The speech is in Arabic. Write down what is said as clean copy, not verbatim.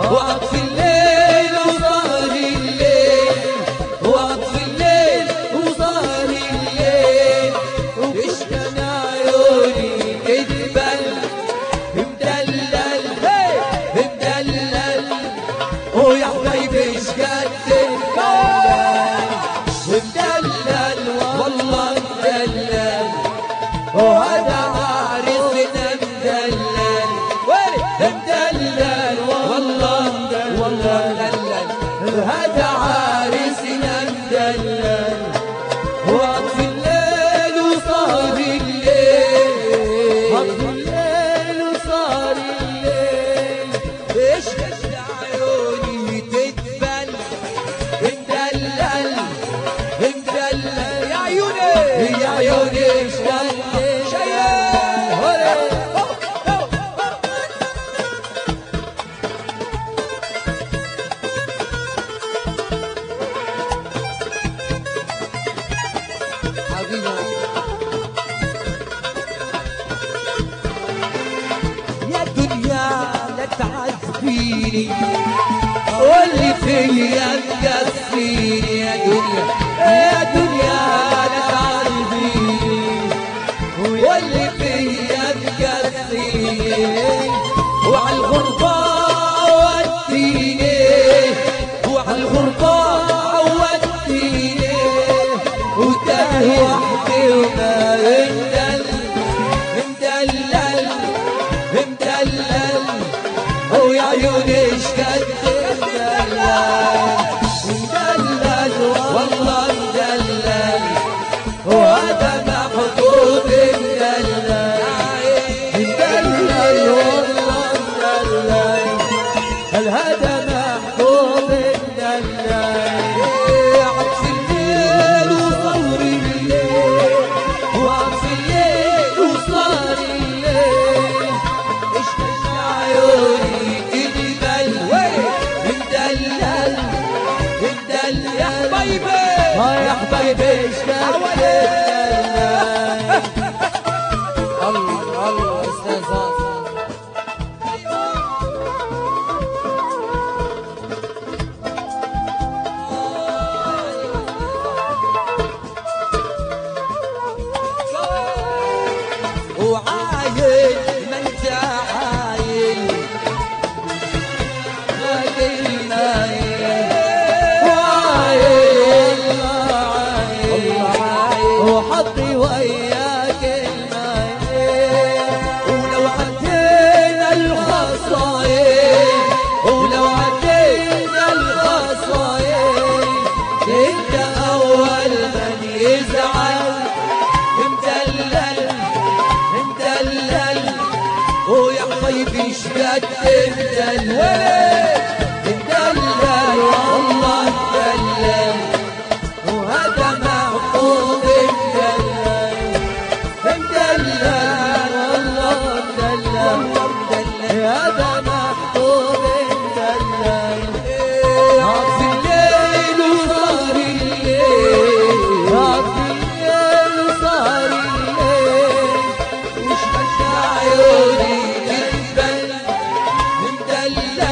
وعطف الليل وصار الليل، وعطف الليل وصار الليل، وبشكن عيوني تدبل مدلل مدلل، ويا حبيبي اشكن تدبل مدلل والله مدلل، وهذا عريسنا مدلل مدلل والله مدلل، هذا عريسنا مدلل، وعطف الليل وصار الليل، عطف الليل وصار الليل، اشكت عيوني تدبل مدلل مدلل، يا عيوني يا عيوني اشكت يا دنيا لا تعذبيني واللي فيا تكفيني، يا دنيا يا دنيا لا تعذبيني واللي فيا تكفيني، وعالغربة وديني، وعالغربة وديني، وتاه وحدي وما مدلل مدلل، ويا عيوني اشكد مدلل مدلل والله مدلل، وهذا محبوب مدلل مدلل والله مدلل، هذا محبوب مدلل، عطف الليل وصار الليل، وعطف الليل وصار الليل، اشتد عيوني تدبل مدلل مدلل، يا حبيبي يا حبيبي اشتد مدلل، الله الله استاذ وعايل ما انت عايل راجل نايل، وعايل عايل وحطي وياك المايل، ولو عدينا الخصايل، ولو عدينا الخصايل، انت اول من يزعل مدلل مدلل، ويا حبيبي اشقد مدلل مدلل والله مدلل، وهذا محبوب مدلل مدلل والله مدلل مدلل، هذا محبوب مدلل، عطف الليل وصار الليل، عطف الليل وصار الليل، واشمت عيوني تدبل مدلل